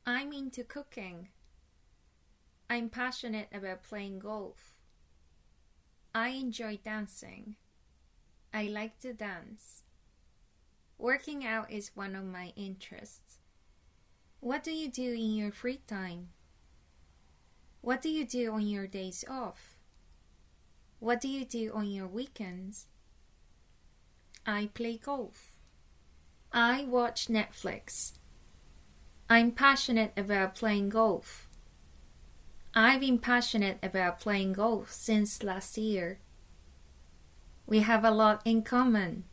I'm into cooking. I'm passionate about playing golf. I enjoy dancing. I like to dance. Working out is one of my interests. What do you do in your free time? What do you do on your days off? What do you do on your weekends? I play golf. I watch Netflix. I'm passionate about playing golf. I've been passionate about playing golf since last year. We have a lot in common.